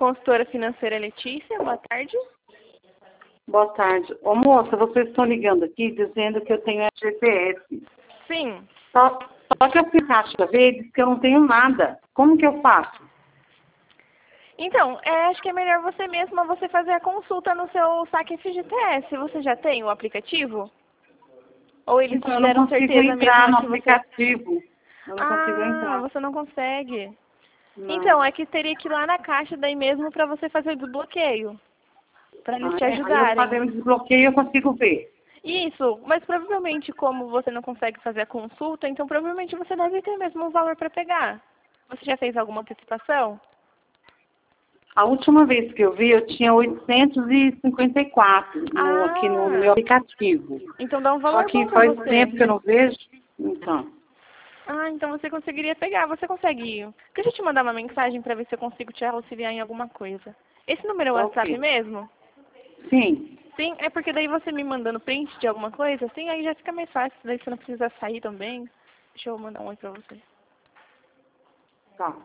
consultora financeira Letícia, boa tarde. Boa tarde. Ô moça, vocês estão ligando aqui dizendo que eu tenho FGTS. Sim. Só que a Caixa Verde diz que eu não tenho nada. Como que eu faço? Então, acho que é melhor você fazer a consulta no seu saque FGTS. Você já tem o aplicativo? Ou eles Então, te eu não deram consigo certeza entrar mesmo no que você... aplicativo. Eu não consigo entrar. você não consegue. Não. Então, é que teria que ir lá na Caixa daí mesmo para você fazer o desbloqueio. Para eles te Aí eu ajudarem. fazendo desbloqueio eu consigo ver. Isso, mas provavelmente como você não consegue fazer a consulta, então provavelmente você deve ter mesmo um valor para pegar. Você já fez alguma antecipação? A última vez que eu vi, eu tinha 854 aqui no meu aplicativo. Então dá um Só valor que bom para faz você. tempo que eu não vejo. Então, Então você conseguiria pegar. Você consegue... Deixa eu te mandar uma mensagem para ver se eu consigo te auxiliar em alguma coisa. Esse número é o WhatsApp ok. mesmo? Sim. Sim, é porque daí você me mandando print de alguma coisa, assim, aí já fica mais fácil. Daí você não precisa sair também. Deixa eu mandar um oi pra você. Tá.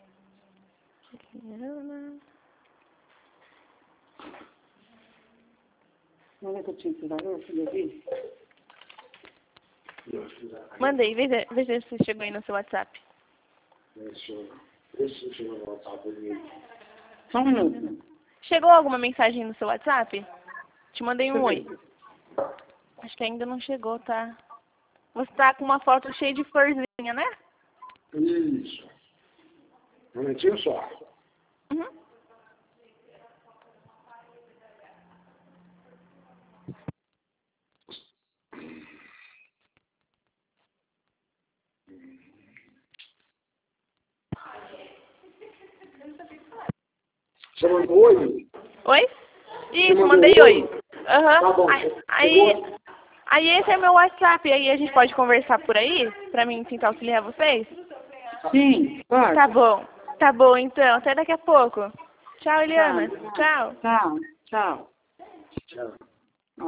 Não é que eu tinha que dar esse daqui? Mandei, veja se chegou aí no seu WhatsApp. Só um minuto. Chegou alguma mensagem no seu WhatsApp? Te mandei um oi. Deixa eu ver. Acho que ainda não chegou, tá? Você tá com uma foto cheia de florzinha, né? Isso. Um momentinho só. Uhum. Você mandou oi? Oi? Isso, mandou mandei oi. Aham. Tá bom. Aí esse é meu WhatsApp. Aí a gente pode conversar por aí? Pra mim tentar auxiliar vocês? Sim, pode. Tá bom. Tá bom, então. Até daqui a pouco. Tchau, Eliana. Tá. Tchau. Tchau. Tchau. Tchau.